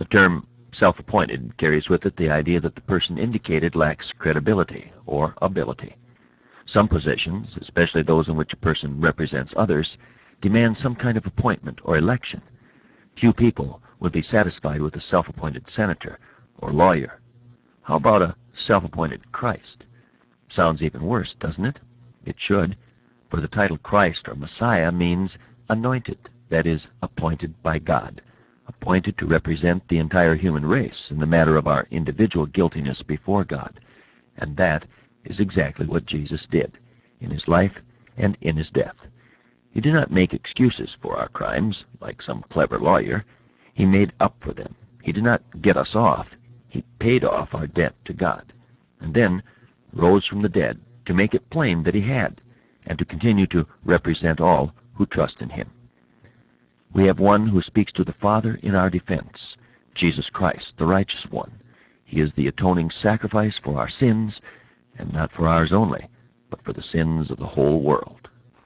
The term self-appointed carries with it the idea that the person indicated lacks credibility or ability. Some positions, especially those in which a person represents others, demand some kind of appointment or election. Few people would be satisfied with a self-appointed senator or lawyer. How about a self-appointed Christ? Sounds even worse, doesn't it? It should, for the title Christ or Messiah means anointed, that is, appointed by God, appointed to represent the entire human race in the matter of our individual guiltiness before God. And that is exactly what Jesus did in his life and in his death. He did not make excuses for our crimes, like some clever lawyer. He made up for them. He did not get us off. He paid off our debt to God, and then rose from the dead to make it plain that he had, and to continue to represent all who trust in him. We have one who speaks to the Father in our defense, Jesus Christ, the righteous one. He is the atoning sacrifice for our sins, and not for ours only, but for the sins of the whole world.